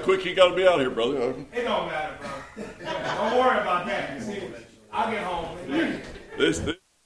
quick you got to be out here, brother? It don't matter, bro. Don't worry about that. See, I'll get home. This.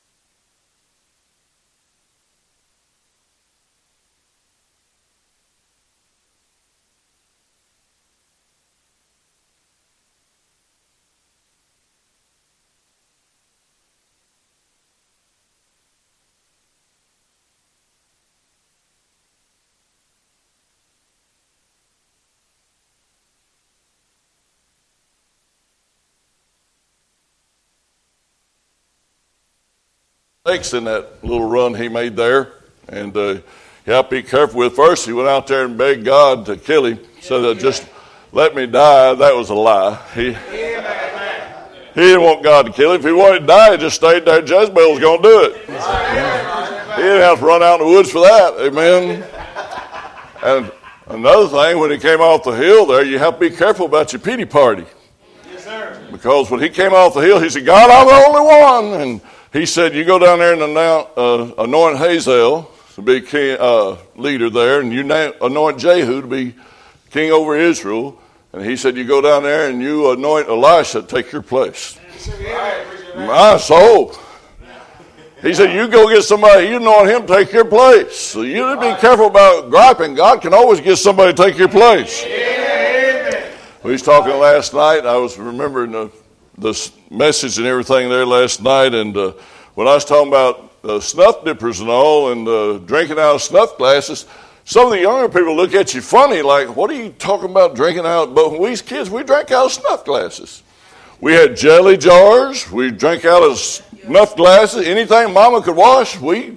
In that little run he made there, and you have to be careful with. First, he went out there and begged God to kill him, so that just let me die. That was a lie. He didn't want God to kill him. If he wanted to die, he just stayed there. Jezebel was going to do it. He didn't have to run out in the woods for that. Amen. And another thing, when he came off the hill there, you have to be careful about your pity party. Yes, sir. Because when he came off the hill, he said, God, I'm the only one. And he said, you go down there and anoint Hazael to be king, leader there, and you anoint Jehu to be king over Israel. And he said, you go down there and you anoint Elisha to take your place. My soul. He said, you go get somebody, you anoint him to take your place. So you need to be careful about griping. God can always get somebody to take your place. We was talking last night. I was remembering the message and everything there last night, and when I was talking about snuff dippers and all, and drinking out of snuff glasses, some of the younger people look at you funny, like, what are you talking about drinking out? But when we was kids, we drank out of snuff glasses. We had jelly jars. We drank out of snuff glasses. Anything Mama could wash, we're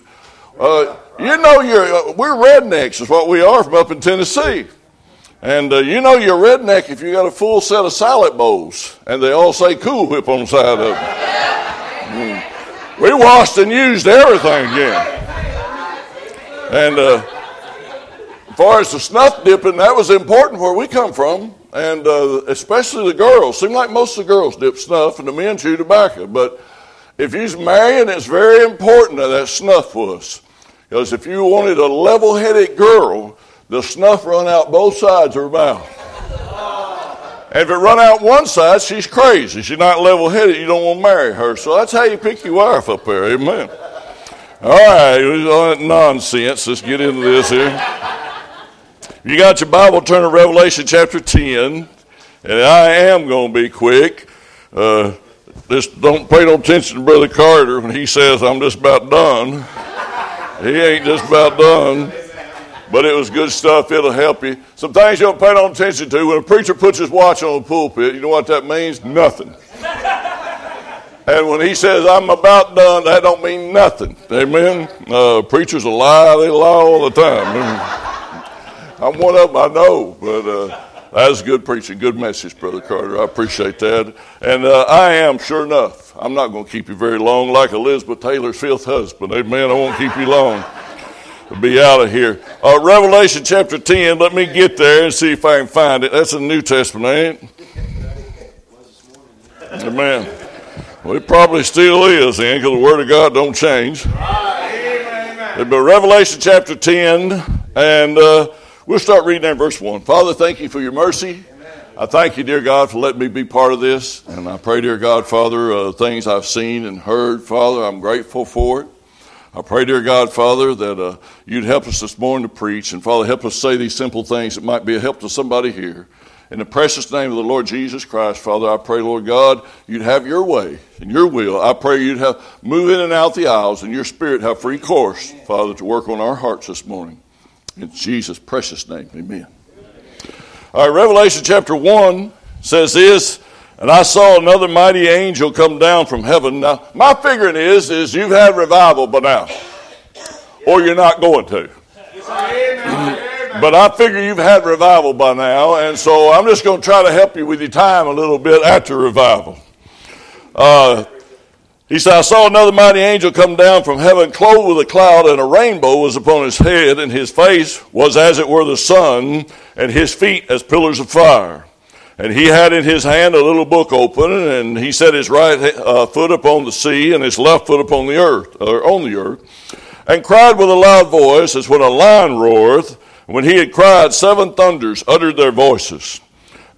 rednecks is what we are from up in Tennessee. And you're redneck if you got a full set of salad bowls, and they all say Cool Whip on the side of them. We washed and used everything again. And as far as the snuff dipping, that was important where we come from, and especially the girls. Seemed like most of the girls dip snuff, and the men chew tobacco. But if you're marrying, it's very important that snuff was. Because if you wanted a level-headed girl, the snuff run out both sides of her mouth. And if it run out one side, she's crazy. She's not level-headed. You don't want to marry her. So that's how you pick your wife up there. Amen. All right, all that nonsense. Let's get into this here. You got your Bible, turn to Revelation chapter 10. And I am going to be quick. Just don't pay no attention to Brother Carter when he says I'm just about done. He ain't just about done. But it was good stuff. It'll help you. Some things you don't pay no attention to. When a preacher puts his watch on the pulpit, you know what that means? Nothing. And when he says, I'm about done, that don't mean nothing. Amen? Preachers will lie. They lie all the time. I'm one of them, I know. But that was good preaching. Good message, Brother Carter. I appreciate that. And I am, sure enough, I'm not going to keep you very long like Elizabeth Taylor's fifth husband. Amen? I won't keep you long. Be out of here. Revelation chapter 10. Let me get there and see if I can find it. That's in the New Testament, ain't it? Amen. Well, it probably still is, then, because the Word of God don't change. But Revelation chapter 10, and we'll start reading there in verse 1. Father, thank you for your mercy. I thank you, dear God, for letting me be part of this. And I pray, dear God, Father, things I've seen and heard, Father, I'm grateful for it. I pray, dear God, Father, that you'd help us this morning to preach. And, Father, help us say these simple things that might be a help to somebody here. In the precious name of the Lord Jesus Christ, Father, I pray, Lord God, you'd have your way and your will. I pray you'd move in and out the aisles and your Spirit have free course, Father, to work on our hearts this morning. In Jesus' precious name, amen. All right, Revelation chapter 1 says this. And I saw another mighty angel come down from heaven. Now, my figuring is you've had revival by now. Or you're not going to. But I figure you've had revival by now. And so I'm just going to try to help you with your time a little bit after revival. He said, I saw another mighty angel come down from heaven, clothed with a cloud, and a rainbow was upon his head, and his face was as it were the sun, and his feet as pillars of fire. And he had in his hand a little book open, and he set his right foot upon the sea and his left foot upon the earth, or on the earth, and cried with a loud voice as when a lion roareth. When he had cried, 7 thunders uttered their voices.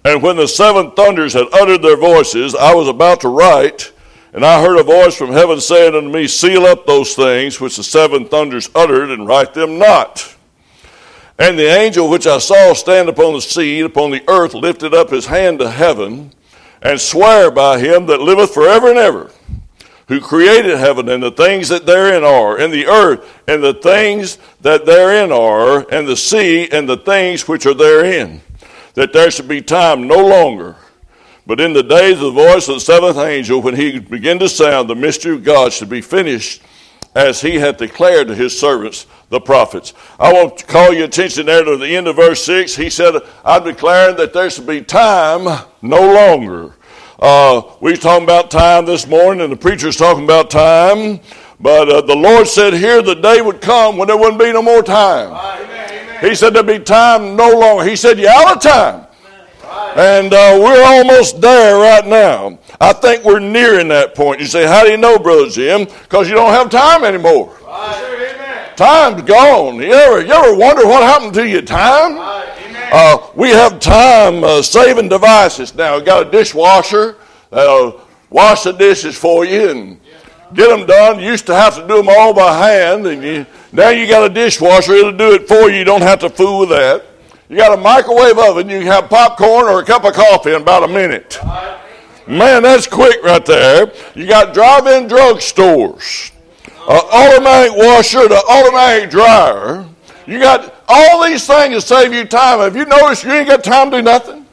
And when the seven thunders had uttered their voices, I was about to write, and I heard a voice from heaven saying unto me, Seal up those things which the seven thunders uttered, and write them not. And the angel which I saw stand upon the sea, upon the earth, lifted up his hand to heaven, and sware by him that liveth forever and ever, who created heaven and the things that therein are, and the earth and the things that therein are, and the sea and the things which are therein, that there should be time no longer. But in the days of the voice of the seventh angel, when he began to sound, the mystery of God should be finished, as he hath declared to his servants, the prophets. I want to call your attention there to the end of verse 6. He said, I'm declaring that there should be time no longer. We were talking about time this morning, and the preacher's talking about time. But the Lord said here the day would come when there wouldn't be no more time. Amen. He said there'd be time no longer. He said, you're out of time. And we're almost there right now. I think we're nearing that point. You say, how do you know, Brother Jim? Because you don't have time anymore. Time's gone. You ever wonder what happened to your time? We have time-saving devices now. We got a dishwasher that'll wash the dishes for you and get them done. You used to have to do them all by hand, and now you got a dishwasher. It'll do it for you. You don't have to fool with that. You got a microwave oven. You can have popcorn or a cup of coffee in about a minute. Man, that's quick right there. You got drive-in drugstores, automatic washer, the automatic dryer. You got all these things to save you time. Have you noticed you ain't got time to do nothing?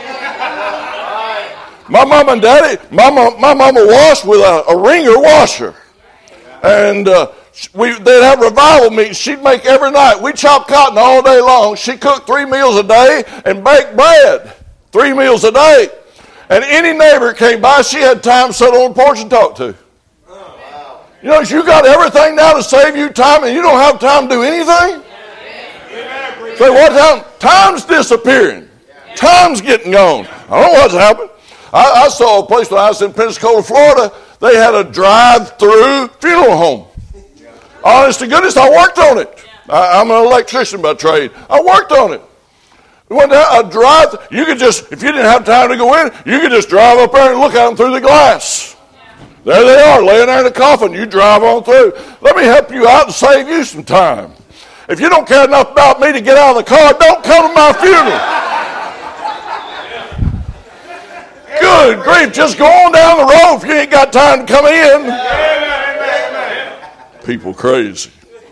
My mom and daddy, my mama washed with a ringer washer. And they'd have revival meetings. She'd make every night. We'd chop cotton all day long. She cooked 3 meals a day and baked bread 3 meals a day. And any neighbor came by, she had time to sit on the porch and talk to. You know, you got everything now to save you time, and you don't have time to do anything? Say, what time? Time's disappearing. Time's getting gone. I don't know what's happened. I saw a place when I was in Pensacola, Florida. They had a drive-through funeral home. Honest to goodness, I worked on it. I'm an electrician by trade. I worked on it. When a drive, you could just, if you didn't have time to go in, you could just drive up there and look at them through the glass. There they are, laying there in a coffin. You drive on through. Let me help you out and save you some time. If you don't care enough about me to get out of the car, don't come to my funeral. Good grief, just go on down the road if you ain't got time to come in. People crazy.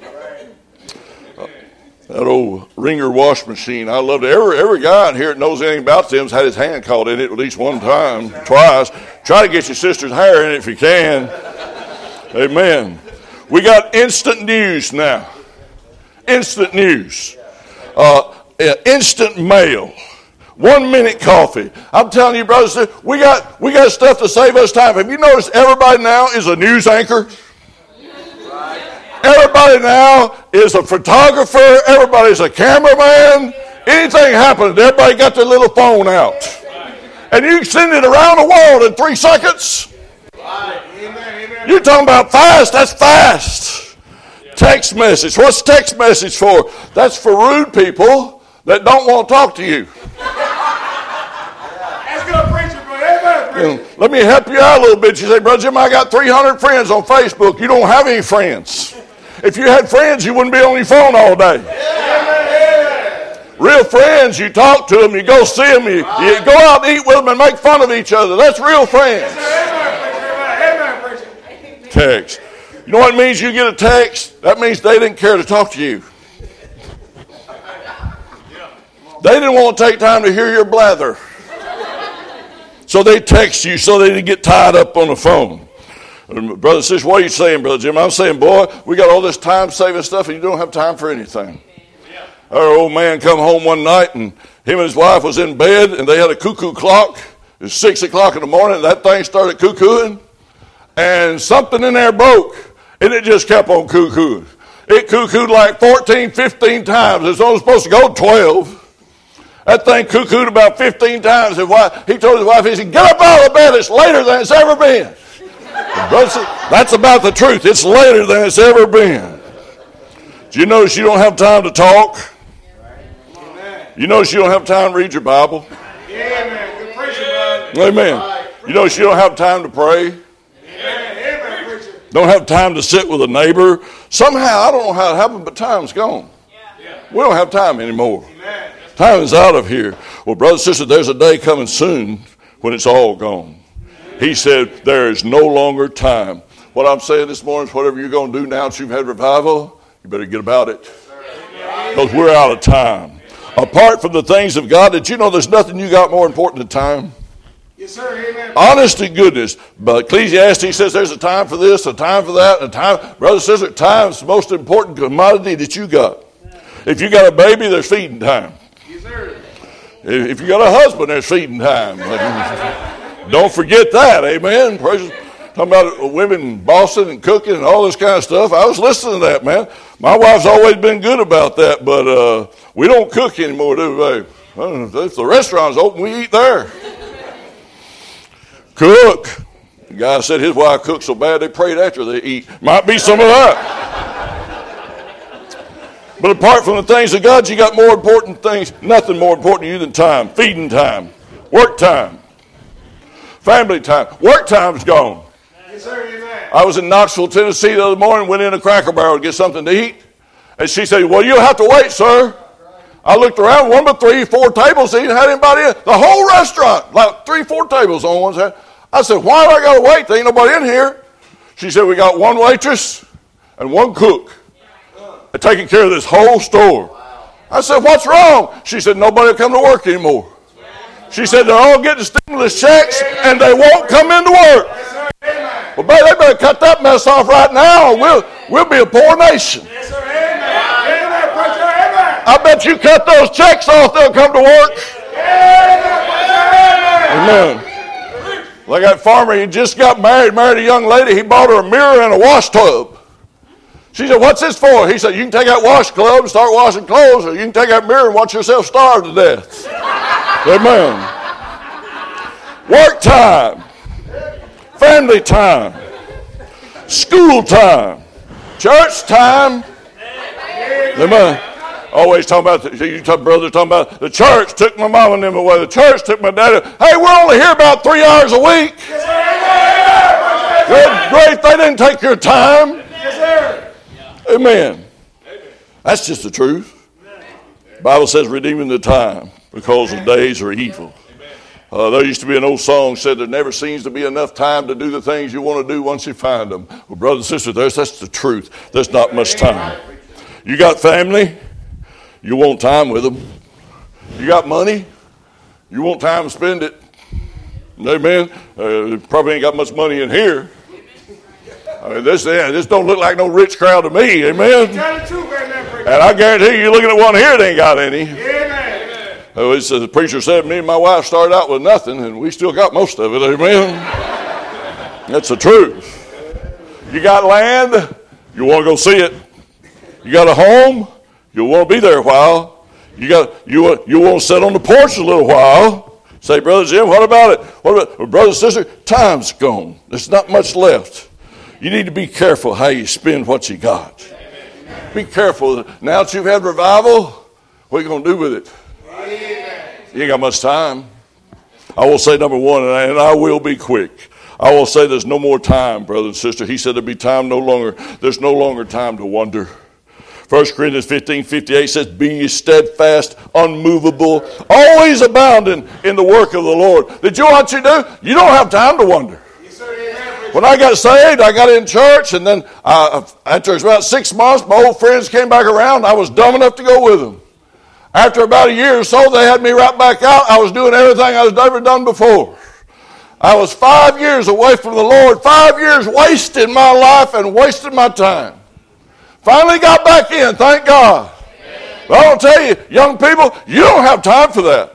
That old ringer wash machine, I loved it. Every guy in here that knows anything about them's had his hand caught in it at least one time, twice. Try to get your sister's hair in it if you can. Amen. We got instant news now. Instant news. Instant mail. 1 minute coffee. I'm telling you, brothers, we got stuff to save us time. Have you noticed everybody now is a news anchor? Everybody now is a photographer. Everybody's a cameraman. Anything happens, everybody got their little phone out. And you can send it around the world in 3 seconds. You're talking about fast, that's fast. Text message. What's text message for? That's for rude people that don't want to talk to you. That's good preaching, brother. Let me help you out a little bit. You say, Brother Jim, I got 300 friends on Facebook. You don't have any friends. If you had friends, you wouldn't be on your phone all day. Real friends, you talk to them, you go see them, you go out and eat with them and make fun of each other. That's real friends. Text. You know what it means you get a text? That means they didn't care to talk to you. They didn't want to take time to hear your blather. So they text you so they didn't get tied up on the phone. Brother and sister, what are you saying, Brother Jim? I'm saying, boy, we got all this time-saving stuff and you don't have time for anything. Our old man come home one night and him and his wife was in bed and they had a cuckoo clock. It was 6 o'clock in the morning and that thing started cuckooing. And something in there broke and it just kept on cuckooing. It cuckooed like 14, 15 times. It's only supposed to go 12. That thing cuckooed about 15 times. He told his wife, he said, get up out of the bed. It's later than it's ever been. That's about the truth. It's later than it's ever been. Do you notice you don't have time to talk? You notice you don't have time to read your Bible? Amen. You know, you don't have time to pray. Don't have time to sit with a neighbor. Somehow, I don't know how it happened, but time's gone. We don't have time anymore. Time is out of here. Well, brother, sister, there's a day coming soon when it's all gone. He said, there is no longer time. What I'm saying this morning is whatever you're going to do now that you've had revival, you better get about it. Because we're out of time. Apart from the things of God, did you know there's nothing you got more important than time? Yes, sir. Amen. Honest to goodness. But Ecclesiastes says there's a time for this, a time for that, and a time. Brother, sister, time's the most important commodity that you got. If you got a baby, there's feeding time. Yes, sir. If you got a husband, there's feeding time. Don't forget that. Amen. Praise. Talking about women bossing and cooking and all this kind of stuff. I was listening to that, man. My wife's always been good about that, but we don't cook anymore, do we, babe? If the restaurant's open, we eat there. Cook. The guy said his wife cooked so bad they prayed after they eat. Might be some of that. But apart from the things of God, you got more important things. Nothing more important to you than time. Feeding time. Work time. Family time. Work time's gone. Yes, sir. Amen. I was in Knoxville, Tennessee the other morning, went in a Cracker Barrel to get something to eat. And she said, well, you'll have to wait, sir. I looked around, 1 to 3, 4 tables. They didn't have anybody in. The whole restaurant, like 3, 4 tables on one side. I said, why do I got to wait? There ain't nobody in here. She said, we got 1 waitress and 1 cook taking care of this whole store. I said, what's wrong? She said, nobody will come to work anymore. She said, they're all getting stimulus checks and they won't come into work. Well, baby, they better cut that mess off right now or we'll be a poor nation. I bet you cut those checks off, they'll come to work. Amen. Like that farmer, he just got married a young lady. He bought her a mirror and a wash tub. She said, what's this for? He said, you can take that wash club and start washing clothes, or you can take that mirror and watch yourself starve to death. Amen. Work time. Family time. School time. Church time. Amen. Always talking about, brothers talking about, the church took my mom and them away. The church took my daddy. Hey, we're only here about 3 hours a week. Good grief, they didn't take your time. Amen. That's just the truth. The Bible says redeeming the time because the days are evil. There used to be an old song said there never seems to be enough time to do the things you want to do once you find them. Well, brothers and sisters, that's the truth. There's not much time. You got family, you want time with them. You got money, you want time to spend it. Amen. Probably ain't got much money in here. I mean, this don't look like no rich crowd to me. Amen. And I guarantee you, looking at one here, they ain't got any. The preacher said, me and my wife started out with nothing, and we still got most of it. Amen. That's the truth. You got land, you want to go see it. You got a home, you want to be there a while. You want to sit on the porch a little while. Say, Brother Jim, what about it? Well, brother and sister, time's gone. There's not much left. You need to be careful how you spend what you got. Be careful. Now that you've had revival, what are you going to do with it? You ain't got much time. I will say number one, and I will be quick. I will say there's no more time, brother and sister. He said there'll be time no longer. There's no longer time to wonder. 1 Corinthians 15:58 says, be ye steadfast, unmovable, always abounding in the work of the Lord. Did you know what you do? You don't have time to wonder. When I got saved, I got in church, and then after about 6 months, my old friends came back around. I was dumb enough to go with them. After about a year or so, they had me right back out. I was doing everything I was never done before. I was 5 years away from the Lord, 5 years wasting my life and wasting my time. Finally got back in, thank God. But I don't tell you, young people, you don't have time for that.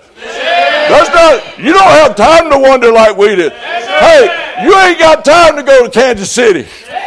You don't have time to wonder like we did. Hey, you ain't got time to go to Kansas City.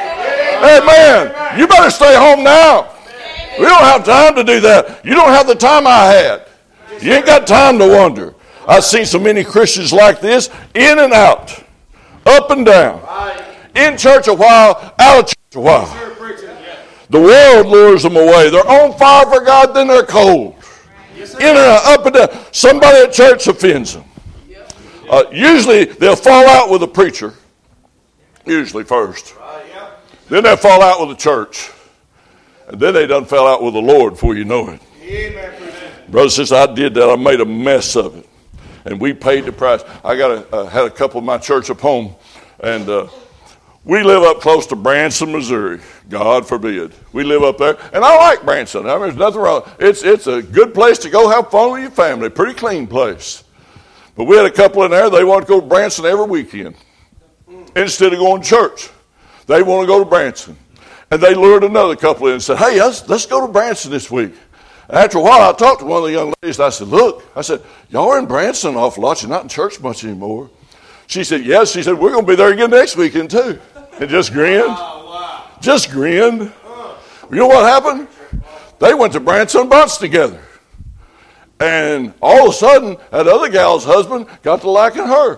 Amen. You better stay home now. We don't have time to do that. You don't have the time I had. You ain't got time to wonder. I've seen so many Christians like this, in and out, up and down, in church a while, out of church a while. The world lures them away. They're on fire for God, then they're cold. In and out, up and down. Somebody at church offends them. Usually they'll fall out with the preacher, usually first. Then they'll fall out with the church. And then they done fell out with the Lord before you know it. Brother, since I did that, I made a mess of it. And we paid the price. I had a couple of my church up home, and we live up close to Branson, Missouri. God forbid. We live up there, and I like Branson. I mean, there's nothing wrong. It's a good place to go have fun with your family. Pretty clean place. But we had a couple in there. They want to go to Branson every weekend instead of going to church. They want to go to Branson, and they lured another couple in and said, "Hey, let's go to Branson this week." After a while, I talked to one of the young ladies, and I said, "Look," I said, "y'all are in Branson an awful lot. You're not in church much anymore." She said, "Yes." She said, "We're going to be there again next weekend, too." And just grinned. Just grinned. You know what happened? They went to Branson bunch together. And all of a sudden, that other gal's husband got to liking her.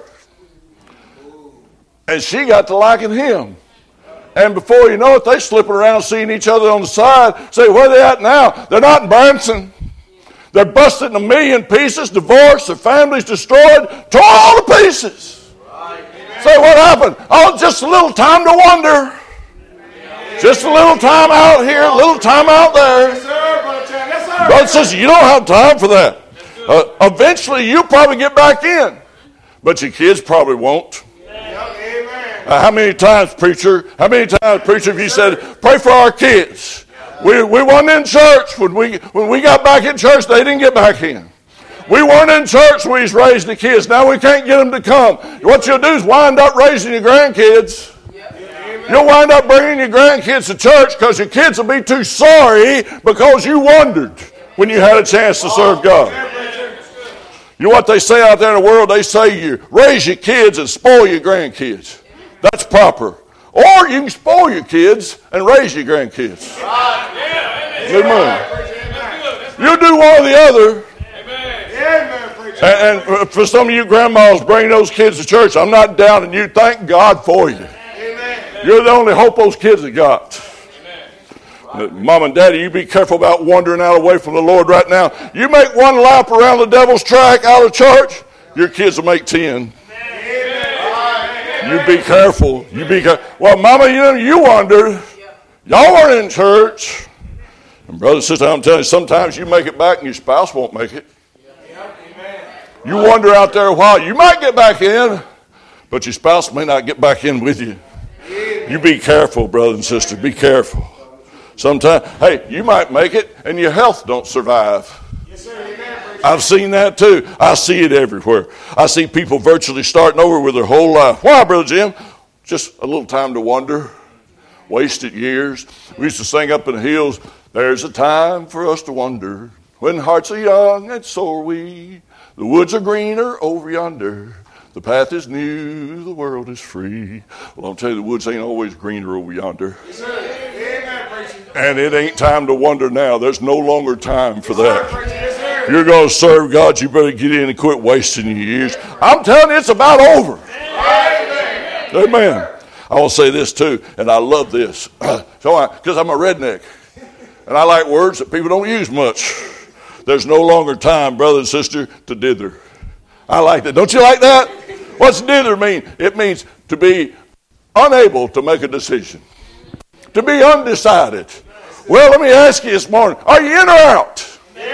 And she got to liking him. And before you know it, they slipping around seeing each other on the side. Say, where they at now? They're not in Branson. They're busted in a million pieces, divorced, their families destroyed, torn all to pieces. Say, what happened? Oh, just a little time to wonder. Just a little time out here, a little time out there. Yes, sir, Brother Chan. Yes, sir. Brother says, you don't have time for that. Eventually, you'll probably get back in. But your kids probably won't. How many times, preacher, have you said, pray for our kids? We weren't in church. When we got back in church, they didn't get back in. We weren't in church when we raised the kids. Now we can't get them to come. What you'll do is wind up raising your grandkids. You'll wind up bringing your grandkids to church because your kids will be too sorry because you wondered when you had a chance to serve God. You know what they say out there in the world? They say you raise your kids and spoil your grandkids. That's proper. Or you can spoil your kids and raise your grandkids. Amen. You do one or the other. And for some of you grandmas bringing those kids to church, I'm not doubting you. Thank God for you. You're the only hope those kids have got. Mom and Daddy, you be careful about wandering out away from the Lord right now. You make one lap around the devil's track out of church, your kids will make 10. You be careful. You be careful. Well, Mama, you wonder. Y'all weren't in church. And brother and sister, I'm telling you, sometimes you make it back and your spouse won't make it. You wander out there a while. You might get back in, but your spouse may not get back in with you. You be careful, brother and sister. Be careful. Sometimes, hey, you might make it and your health don't survive. I've seen that too. I see it everywhere. I see people virtually starting over with their whole life. Why, Brother Jim? Just a little time to wonder. Wasted years. We used to sing up in the hills, there's a time for us to wonder. When hearts are young and so are we. The woods are greener over yonder. The path is new, the world is free. Well, I'll tell you, the woods ain't always greener over yonder. And it ain't time to wonder now. There's no longer time for that. If you're going to serve God, you better get in and quit wasting your years. I'm telling you, it's about over. Amen. I will say this too, and I love this. Because I'm a redneck. And I like words that people don't use much. There's no longer time, brother and sister, to dither. I like that. Don't you like that? What's dither mean? It means to be unable to make a decision. To be undecided. Well, let me ask you this morning, are you in or out?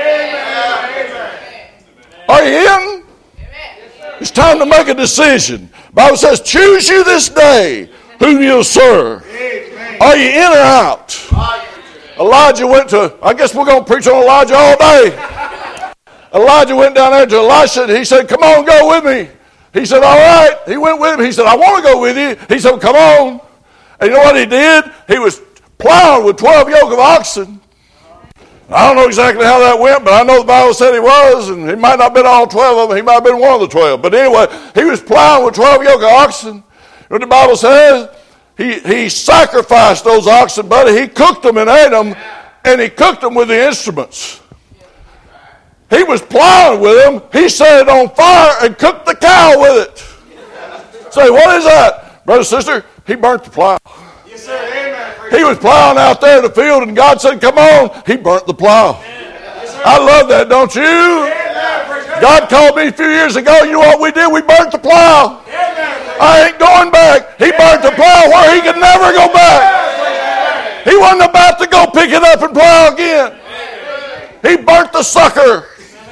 Are you in? It's time to make a decision. The Bible says, choose you this day whom you'll serve. Are you in or out? Elijah went to, I guess we're going to preach on Elijah all day. Elijah went down there to Elisha. He said, come on, go with me. He said, all right. He went with him. He said, I want to go with you. He said, come on. And you know what he did? He was plowing with 12 yoke of oxen. I don't know exactly how that went, but I know the Bible said he was, and he might not have been all 12 of them. He might have been one of the 12. But anyway, he was plowing with 12 yoke of oxen. What the Bible says, he sacrificed those oxen, buddy. He cooked them and ate them, and he cooked them with the instruments. He was plowing with them. He set it on fire and cooked the cow with it. Say, what is that? Brother, sister, he burnt the plow. Yes, sir. Amen. He was plowing out there in the field, and God said, come on. He burnt the plow. I love that, don't you? God called me a few years ago. You know what we did? We burnt the plow. I ain't going back. He burnt the plow where he could never go back. He wasn't about to go pick it up and plow again. He burnt the sucker.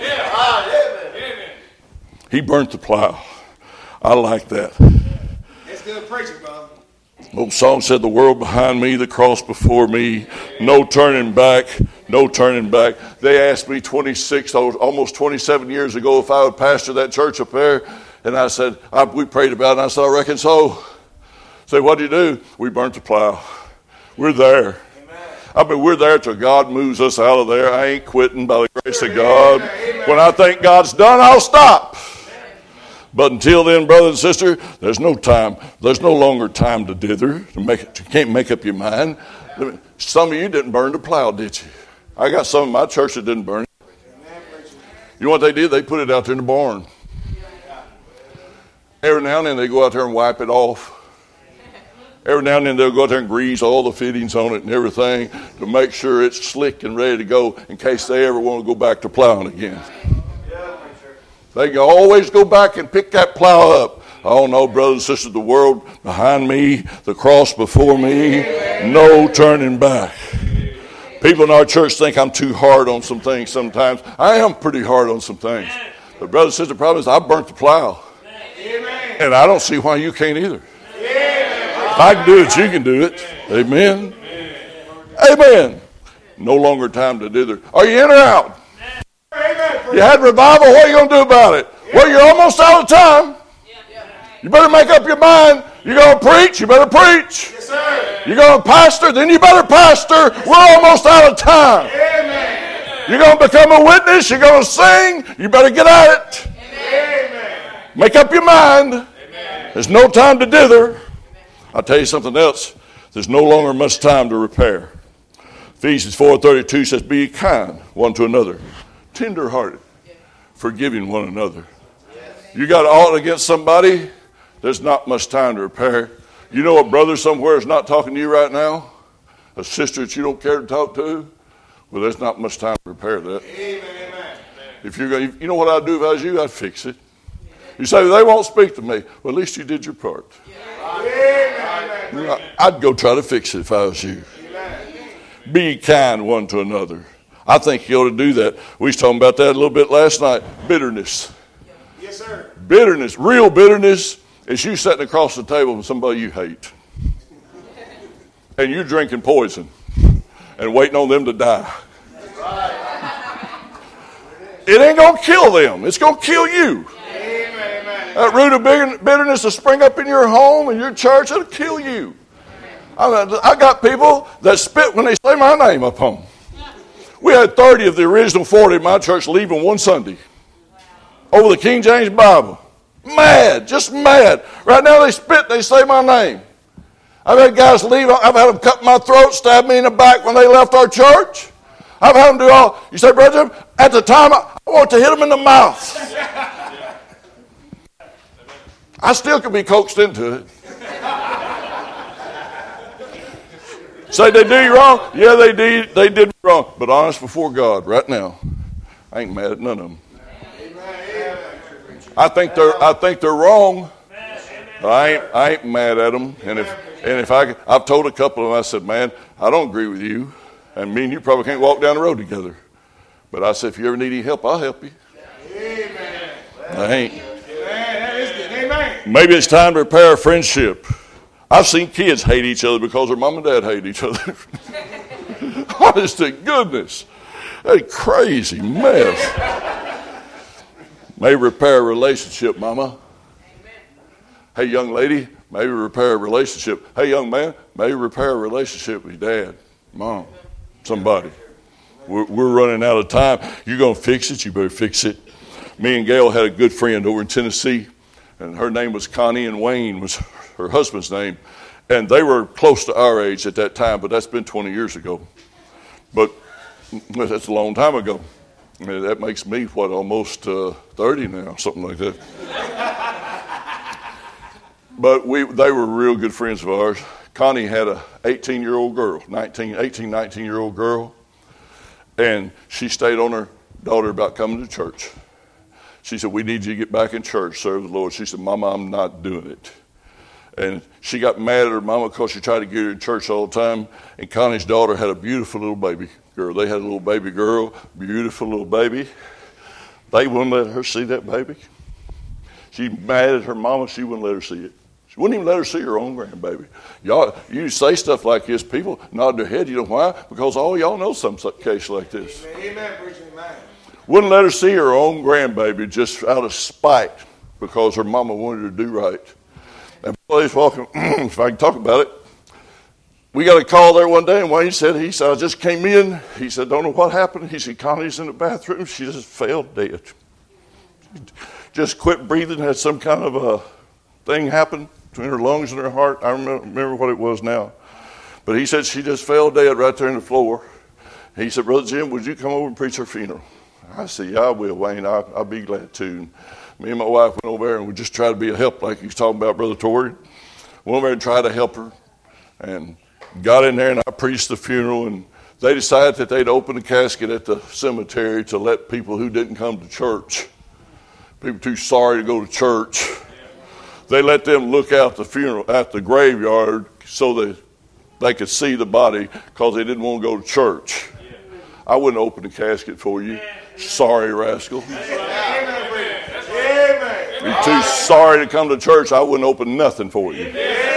He burnt the plow. I like that. That's good preaching, brother. Old song said, the world behind me, the cross before me, no turning back, no turning back. They asked me almost 27 years ago if I would pastor that church up there. And I said, we prayed about it, and I said, I reckon so. Say, what do you do? We burnt the plow. We're there. I mean, we're there till God moves us out of there. I ain't quitting by the grace of God. When I think God's done, I'll stop. But until then, brother and sister, there's no time. There's no longer time to dither. You can't make up your mind. Some of you didn't burn the plow, did you? I got some in my church that didn't burn it. You know what they did? They put it out there in the barn. Every now and then they go out there and wipe it off. Every now and then they'll go out there and grease all the fittings on it and everything to make sure it's slick and ready to go in case they ever want to go back to plowing again. They can always go back and pick that plow up. Oh no, brothers and sisters, the world behind me, the cross before me, no turning back. People in our church think I'm too hard on some things sometimes. I am pretty hard on some things. But brothers and sisters, the problem is I burnt the plow. And I don't see why you can't either. If I can do it, you can do it. Amen. Amen. No longer time to dither. Are you in or out? You had revival, what are you going to do about it? Well, you're almost out of time. You better make up your mind. You're going to preach, you better preach. You're going to pastor, then you better pastor. We're almost out of time. You're going to become a witness, you're going to sing, you better get at it. Make up your mind. There's no time to dither. I'll tell you something else. There's no longer much time to repair. Ephesians 4:32 says, be kind one to another, tender-hearted, forgiving one another. You got aught against somebody, there's not much time to repair. You know a brother somewhere is not talking to you right now? A sister that you don't care to talk to? Well, there's not much time to repair that. Amen. If you're going, you know what I'd do if I was you? I'd fix it. You say, they won't speak to me. Well, at least you did your part. Amen. I'd go try to fix it if I was you. Be kind one to another. I think you ought to do that. We was talking about that a little bit last night. Bitterness. Yes, sir. Bitterness, real bitterness, is you sitting across the table with somebody you hate. And you drinking poison and waiting on them to die. It ain't going to kill them. It's going to kill you. That root of bitterness will spring up in your home and your church. It'll kill you. I got people that spit when they say my name upon. We had 30 of the original 40 in my church leaving one Sunday over the King James Bible. Mad, just mad. Right now they spit, they say my name. I've had guys leave. I've had them cut my throat, stab me in the back when they left our church. I've had them do all. You say, Brother Jim, at the time I want to hit them in the mouth. I still can be coaxed into it. Say they do you wrong? Yeah, they did me wrong. But honest before God, right now, I ain't mad at none of them. I think they're wrong. I ain't mad at them. And if I've told a couple of them, I said, man, I don't agree with you, and me and you probably can't walk down the road together. But I said, if you ever need any help, I'll help you. Amen. I ain't. Maybe it's time to repair a friendship. I've seen kids hate each other because their mom and dad hate each other. Honest to goodness. That's a crazy mess. Maybe repair a relationship, mama. Hey, young lady, maybe repair a relationship. Hey, young man, maybe repair a relationship with your dad, mom, somebody. We're running out of time. You're going to fix it, you better fix it. Me and Gail had a good friend over in Tennessee, and her name was Connie, and Wayne was her husband's name. And they were close to our age at that time, but that's been 20 years ago. But that's a long time ago. I mean, that makes me, almost 30 now, something like that. But they were real good friends of ours. Connie had a 18-year-old girl, 19-year-old girl, and she stayed on her daughter about coming to church. She said, we need you to get back in church, serve the Lord. She said, Mama, I'm not doing it. And she got mad at her mama because she tried to get her in church all the time. And Connie's daughter had a beautiful little baby girl. They had a little baby girl, beautiful little baby. They wouldn't let her see that baby. She mad at her mama. She wouldn't let her see it. She wouldn't even let her see her own grandbaby. Y'all, you say stuff like this, people nod their head. You know why? Because all y'all know some case like this. Amen. Amen. Wouldn't let her see her own grandbaby just out of spite because her mama wanted her to do right. And while he's walking, if I can talk about it, we got a call there one day, and Wayne said, I just came in. He said, don't know what happened. He said, Connie's in the bathroom. She just fell dead. Just quit breathing, had some kind of a thing happen between her lungs and her heart. I remember what it was now. But he said she just fell dead right there on the floor. He said, Brother Jim, would you come over and preach her funeral? I said, yeah, I will, Wayne. I'll be glad to. Me and my wife went over there and we just tried to be a help, like he was talking about, Brother Torrey. Went over there and tried to help her, and got in there and I preached the funeral. And they decided that they'd open the casket at the cemetery to let people who didn't come to church, people too sorry to go to church, they let them look out the funeral at the graveyard so that they could see the body because they didn't want to go to church. I wouldn't open the casket for you, sorry rascal. You're too sorry to come to church. I wouldn't open nothing for you.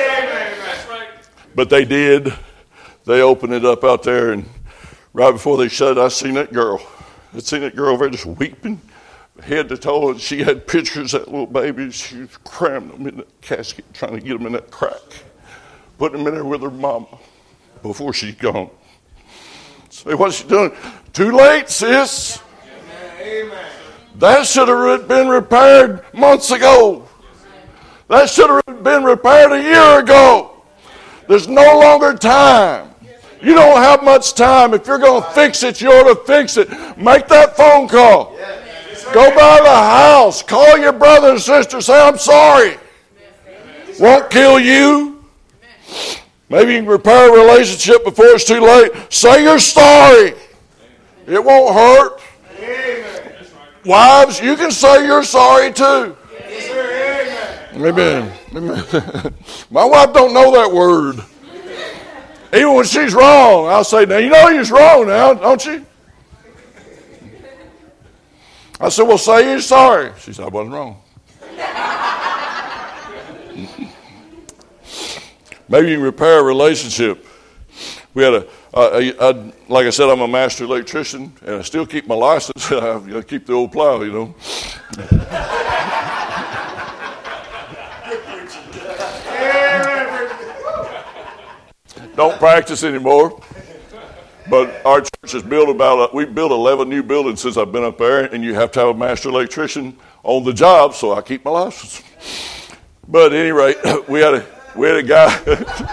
But they did. They opened it up out there, and right before they shut it, I seen that girl. I seen that girl over there just weeping, head to toe. And she had pictures of that little baby. She was cramming them in that casket, trying to get them in that crack, putting them in there with her mama before she's gone. Say, what's she doing? Too late, sis. Amen. That should have been repaired months ago. That should have been repaired a year ago. There's no longer time. You don't have much time. If you're going to fix it, you ought to fix it. Make that phone call. Go by the house. Call your brother and sister. Say, I'm sorry. Won't kill you. Maybe you can repair a relationship before it's too late. Say you're sorry. It won't hurt. Wives, you can say you're sorry too. Amen. Amen. My wife don't know that word. Even when she's wrong, I'll say, now you know you're wrong now, don't you? I said, well, say you're sorry. She said, I wasn't wrong. Maybe you can repair a relationship. We had like I said, I'm a master electrician, and I still keep my license. I keep the old plow, you know. Don't practice anymore. But our church has built we've built 11 new buildings since I've been up there, and you have to have a master electrician on the job, so I keep my license. But at any rate, we had a guy.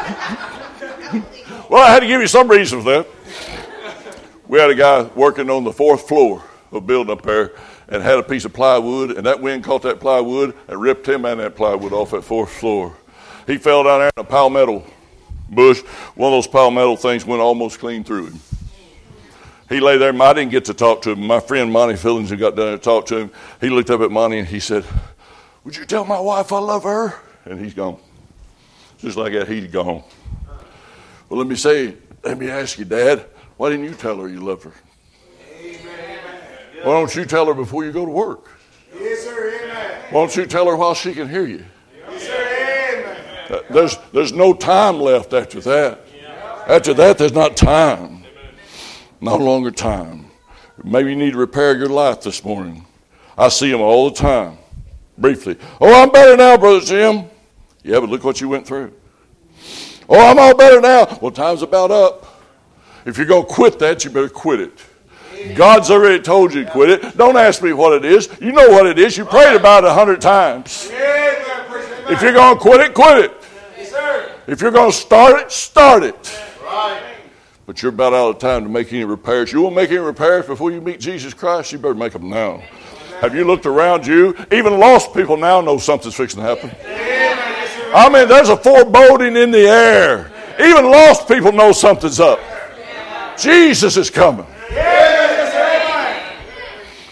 Well, I had to give you some reason for that. We had a guy working on the 4th floor of a building up there and had a piece of plywood, and that wind caught that plywood and ripped him and that plywood off that 4th floor. He fell down there in a palmetto bush. One of those palmetto things went almost clean through him. He lay there. I didn't get to talk to him. My friend Monty Fillinger got down there to talk to him. He looked up at Monty and he said, would you tell my wife I love her? And he's gone. Just like that, he's gone. Well, let me ask you, Dad, why didn't you tell her you love her? Amen. Why don't you tell her before you go to work? Yes, sir. Amen. Why don't you tell her while she can hear you? Yes, sir. Amen. There's no time left after that. After that, there's not time. No longer time. Maybe you need to repair your life this morning. I see them all the time. Briefly. Oh, I'm better now, Brother Jim. Yeah, but look what you went through. Oh, I'm all better now. Well, time's about up. If you're going to quit that, you better quit it. God's already told you to quit it. Don't ask me what it is. You know what it is. You prayed about it 100 times. If you're going to quit it, quit it. If you're going to start it. But you're about out of time to make any repairs. You won't make any repairs before you meet Jesus Christ. You better make them now. Have you looked around you? Even lost people now know something's fixing to happen. I mean, there's a foreboding in the air. Even lost people know something's up. Jesus is coming.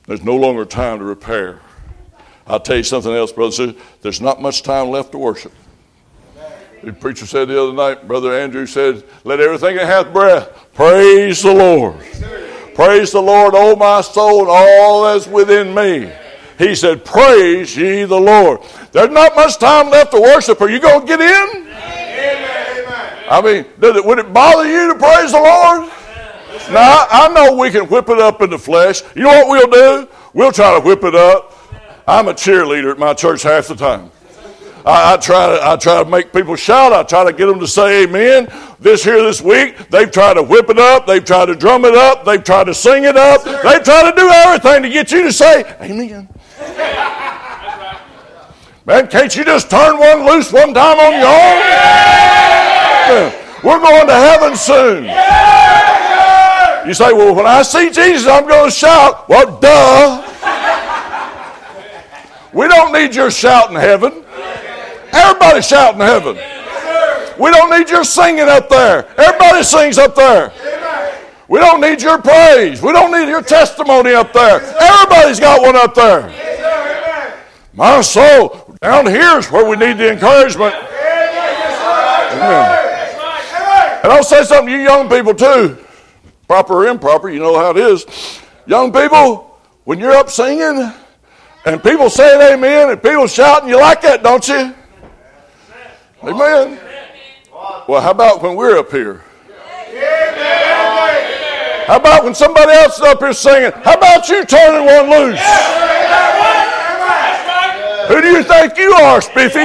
There's no longer time to repair. I'll tell you something else, brother. There's not much time left to worship. The preacher said the other night, Brother Andrew said, let everything that hath breath praise the Lord. Praise the Lord, O my soul, and all that's within me. He said, praise ye the Lord. There's not much time left to worship. Are you going to get in? Amen. I mean, would it bother you to praise the Lord? Now, I know we can whip it up in the flesh. You know what we'll do? We'll try to whip it up. I'm a cheerleader at my church half the time. I try to make people shout. I try to get them to say amen. This week, they've tried to whip it up. They've tried to drum it up. They've tried to sing it up. They've tried to do everything to get you to say amen. Man, can't you just turn one loose one time on your own? We're going to heaven soon. You say, well, when I see Jesus, I'm going to shout. Well, duh. We don't need your shout in heaven. Everybody shout in heaven. We don't need your singing up there. Everybody sings up there. We don't need your praise. We don't need your testimony up there. Everybody's got one up there. My soul, down here is where we need the encouragement. Amen. And I'll say something to you young people too. Proper or improper, you know how it is. Young people, when you're up singing and people saying amen and people shouting, you like that, don't you? Amen. Well, how about when we're up here? How about when somebody else is up here singing? How about you turning one loose? Who do you think you are, Spiffy?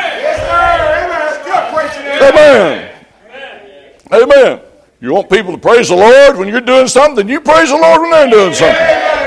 Amen. Amen. You want people to praise the Lord when you're doing something, then you praise the Lord when they're doing something.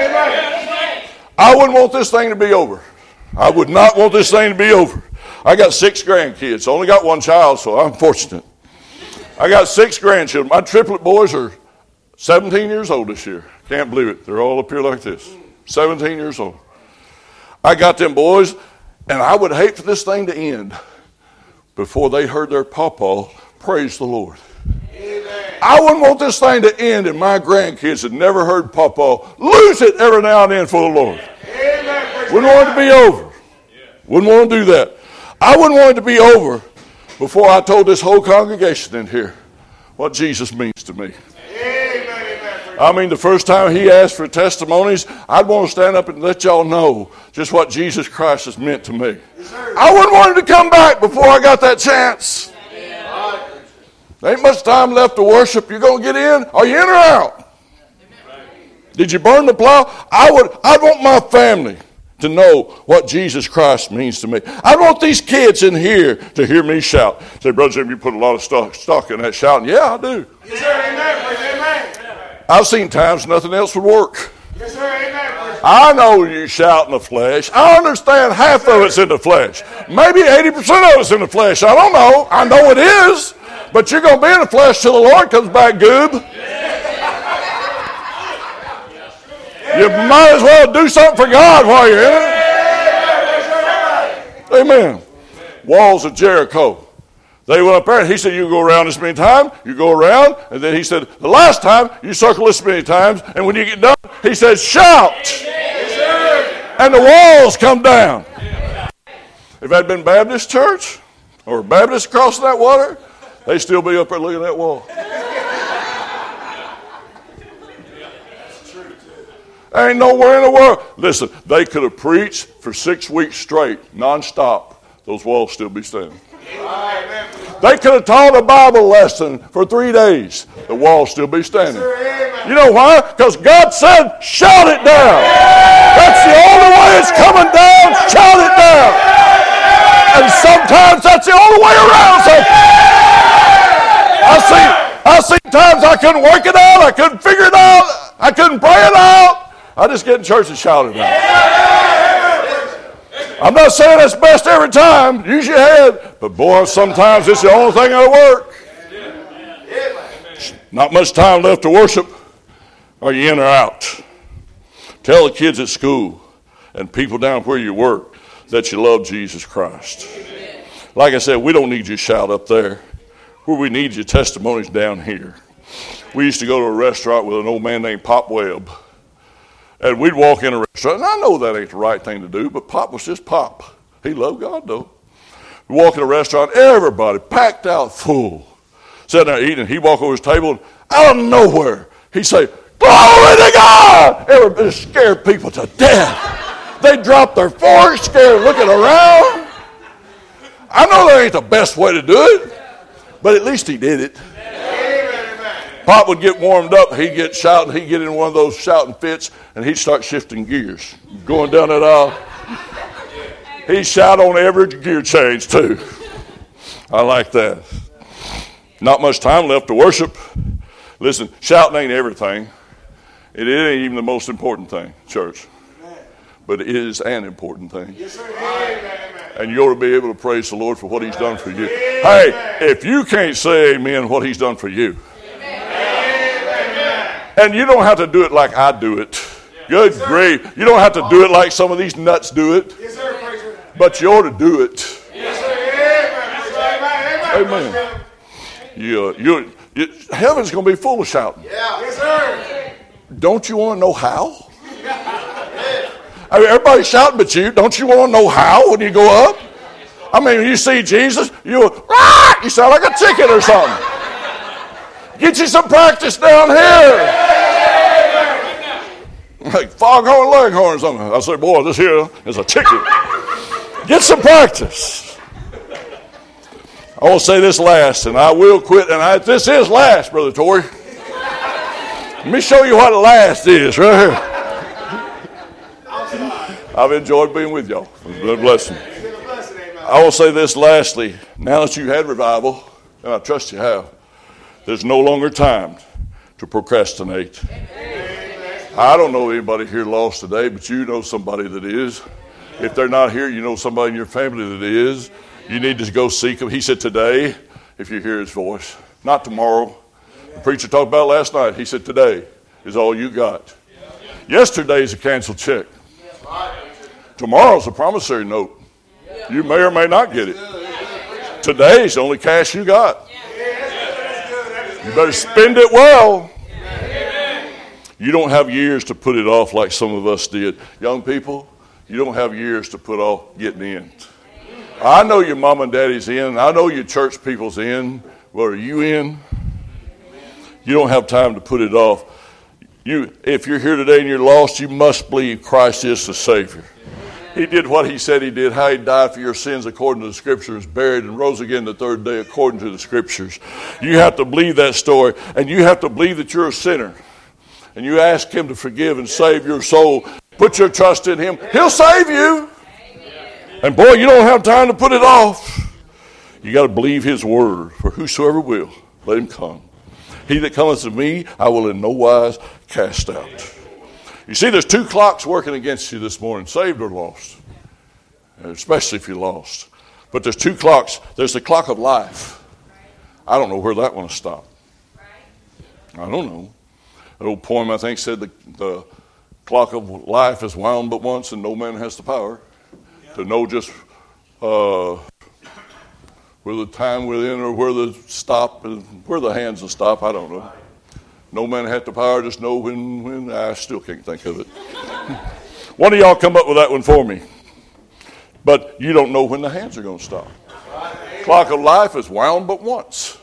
I wouldn't want this thing to be over. I would not want this thing to be over. I got 6 grandkids. Only got 1 child, so I'm fortunate. I got 6 grandchildren. My triplet boys are 17 years old this year. Can't believe it. They're all up here like this. 17 years old. I got them boys, and I would hate for this thing to end before they heard their pawpaw praise the Lord. Amen. I wouldn't want this thing to end and my grandkids had never heard pawpaw lose it every now and then for the Lord. Amen. Wouldn't want it to be over. Wouldn't want to do that. I wouldn't want it to be over before I told this whole congregation in here what Jesus means to me. I mean, the first time he asked for testimonies, I'd want to stand up and let y'all know just what Jesus Christ has meant to me. I wouldn't want him to come back before I got that chance. There ain't much time left to worship. You're going to get in? Are you in or out? Did you burn the plow? I'd want my family to know what Jesus Christ means to me. I want these kids in here to hear me shout. Say, Brother Jim, you put a lot of stock in that shouting. Yeah, I do. Yes, sir. Amen. I've seen times nothing else would work. Yes, sir. Amen. I know you shout in the flesh. I understand half of it's in the flesh. Maybe 80% of it's in the flesh. I don't know. I know it is. But you're going to be in the flesh till the Lord comes back, goob. You might as well do something for God while you're in it. Amen. Walls of Jericho. They went up there and he said, you go around this many times, you go around, and then he said, the last time you circle this many times, and when you get done, he says, shout. And the walls come down. If that had been Baptist church or Baptist crossing that water, they'd still be up there looking at that wall. Ain't nowhere in the world. Listen, they could have preached for 6 weeks straight, nonstop. Those walls still be standing. They could have taught a Bible lesson for 3 days. The walls still be standing. You know why? Because God said, shout it down. That's the only way it's coming down. Shout it down. And sometimes that's the only way around. So I see times I couldn't work it out. I couldn't figure it out. I couldn't pray it out. I just get in church and shout it out. I'm not saying that's best every time. Use your head. But boy, sometimes it's the only thing that'll work. Not much time left to worship. Are you in or out? Tell the kids at school and people down where you work that you love Jesus Christ. Like I said, we don't need you to shout up there. Where we need your testimonies down here. We used to go to a restaurant with an old man named Pop Webb. And we'd walk in a restaurant, and I know that ain't the right thing to do, but Pop was just Pop. He loved God, though. We walk in a restaurant, everybody packed out full. Sitting there eating, he'd walk over his table, and out of nowhere, he'd say, "Glory to God!" Everybody scared people to death. They dropped their forks, scared, looking around. I know that ain't the best way to do it, but at least he did it. Pop would get warmed up, he'd get shouting, he'd get in one of those shouting fits, and he'd start shifting gears. Going down that aisle, he'd shout on every gear change too. I like that. Not much time left to worship. Listen, shouting ain't everything. It ain't even the most important thing, church. But it is an important thing. Yes, sir. And you ought to be able to praise the Lord for what he's done for you. Hey, if you can't say amen, what he's done for you. And you don't have to do it like I do it. Good grief. You don't have to do it like some of these nuts do it. But you ought to do it. Amen. Heaven's going to be full of shouting. Yes, sir. Don't you want to know how? I mean, everybody's shouting but you. Don't you want to know how when you go up? I mean, when you see Jesus, you sound like a chicken or something. Get you some practice down here. Like foghorn leghorn or something. I say, boy, this here is a chicken. Get some practice. I will say this last, and I will quit. And this is last, Brother Torrey. Let me show you what last is right here. I've enjoyed being with y'all. It's been a blessing. I will say this lastly. Now that you've had revival, and I trust you have, there's no longer time to procrastinate. I don't know anybody here lost today, but you know somebody that is. If they're not here, you know somebody in your family that is. You need to go seek him. He said today, if you hear his voice, not tomorrow. The preacher talked about it last night. He said today is all you got. Yesterday's a canceled check. Tomorrow's a promissory note. You may or may not get it. Today's the only cash you got. You better spend it well. You don't have years to put it off like some of us did. Young people, you don't have years to put off getting in. I know your mom and daddy's in. I know your church people's in. Well, are you in? You don't have time to put it off. If you're here today and you're lost, you must believe Christ is the Savior. He did what he said he did, how he died for your sins according to the Scriptures, buried and rose again the third day according to the Scriptures. You have to believe that story, and you have to believe that you're a sinner. And you ask him to forgive and save your soul. Put your trust in him. He'll save you. And boy, you don't have time to put it off. You got to believe his word. For whosoever will, let him come. He that cometh to me, I will in no wise cast out. You see, there's two clocks working against you this morning, saved or lost. Especially if you're lost. But there's two clocks. There's the clock of life. I don't know where that one will stop. I don't know. An old poem, I think, said the clock of life is wound but once, and no man has the power to know just where the time within or where the stop, where the hands will stop. I don't know. No man hath the power, just know when. I still can't think of it. One of y'all come up with that one for me. But you don't know when the hands are going to stop. Clock of life is wound but once.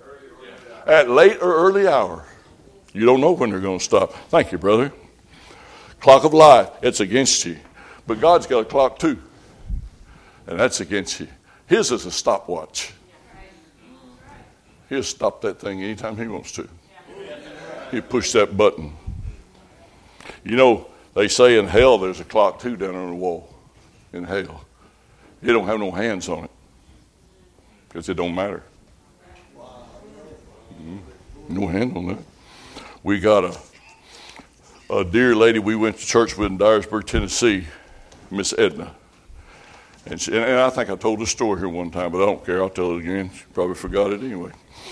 At late or early hour. You don't know when they're going to stop. Thank you, brother. Clock of life, it's against you. But God's got a clock too. And that's against you. His is a stopwatch. He'll stop that thing anytime he wants to. He'll push that button. You know, they say in hell there's a clock too down on the wall. In hell. It don't have no hands on it. Because it don't matter. No hand on that. We got a dear lady we went to church with in Dyersburg, Tennessee, Miss Edna. And I think I told the story here one time, but I don't care. I'll tell it again. She probably forgot it anyway.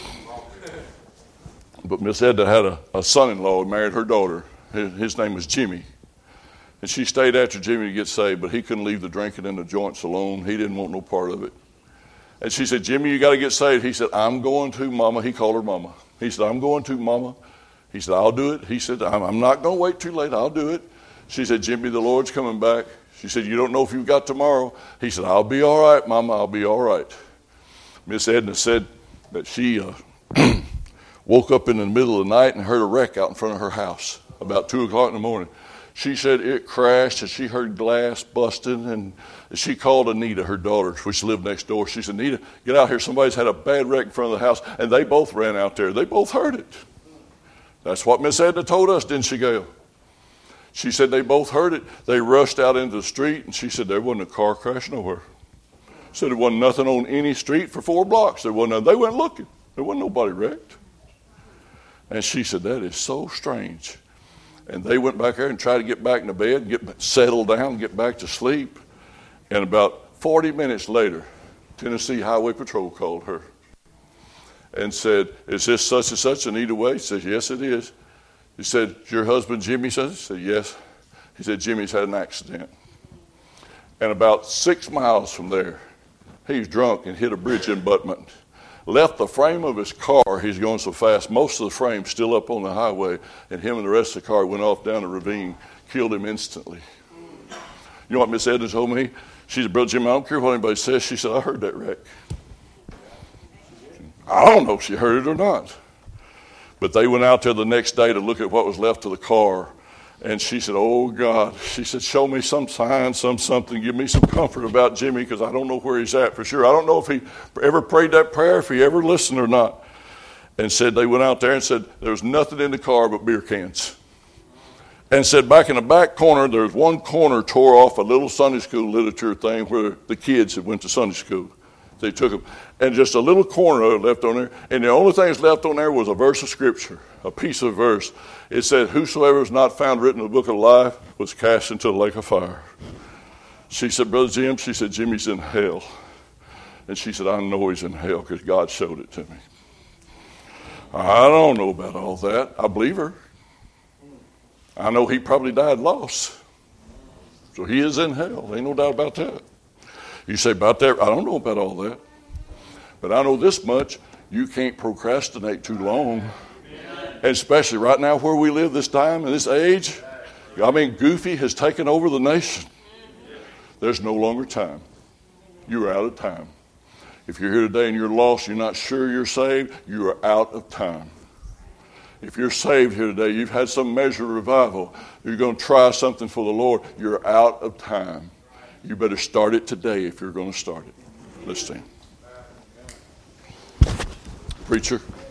But Miss Edna had a son-in-law who married her daughter. His name was Jimmy. And she stayed after Jimmy to get saved, but he couldn't leave the drinking and the joints alone. He didn't want no part of it. And she said, Jimmy, you got to get saved. He said, I'm going to, Mama. He called her Mama. He said, I'm going to, Mama. He said, I'll do it. He said, I'm not going to wait too late. I'll do it. She said, Jimmy, the Lord's coming back. She said, you don't know if you've got tomorrow. He said, I'll be all right, Mama, I'll be all right. Miss Edna said that she woke up in the middle of the night and heard a wreck out in front of her house about 2 o'clock in the morning. She said it crashed and she heard glass busting, and she called Anita, her daughter, which lived next door. She said, Anita, get out here. Somebody's had a bad wreck in front of the house. And they both ran out there. They both heard it. That's what Miss Edna told us, didn't she, Gail? She said they both heard it. They rushed out into the street, and she said there wasn't a car crash nowhere. Said there wasn't nothing on any street for 4 blocks. There wasn't nothing. They went looking. There wasn't nobody wrecked. And she said, that is so strange. And they went back there and tried to get back into bed, get settled down, get back to sleep. And about 40 minutes later, Tennessee Highway Patrol called her and said, is this such and such Anita Way? She said, yes, it is. He said, your husband Jimmy says? He said, yes. He said, Jimmy's had an accident. And about 6 miles from there, he's drunk and hit a bridge abutment. Left the frame of his car. He's going so fast. Most of the frame's still up on the highway, and him and the rest of the car went off down the ravine, killed him instantly. You know what Miss Edna told me? She said, Brother Jim, I don't care what anybody says. She said, I heard that wreck. I don't know if she heard it or not. But they went out there the next day to look at what was left of the car. And she said, oh, God. She said, show me some sign, something. Give me some comfort about Jimmy, because I don't know where he's at for sure. I don't know if he ever prayed that prayer, if he ever listened or not. And said they went out there and said there was nothing in the car but beer cans. And said back in the back corner, there was one corner tore off a little Sunday school literature thing where the kids had went to Sunday school. They took them. And just a little corner left on there. And the only thing that's left on there was a verse of Scripture, a piece of verse. It said, whosoever is not found written in the book of life was cast into the lake of fire. She said, Brother Jim, she said, Jimmy's in hell. And she said, I know he's in hell because God showed it to me. I don't know about all that. I believe her. I know he probably died lost. So he is in hell. Ain't no doubt about that. You say about that, I don't know about all that. But I know this much, you can't procrastinate too long. And especially right now where we live this time and this age. I mean, Goofy has taken over the nation. There's no longer time. You're out of time. If you're here today and you're lost, you're not sure you're saved, you are out of time. If you're saved here today, you've had some measure of revival, you're going to try something for the Lord, you're out of time. You better start it today if you're going to start it. Let's stand. Preacher.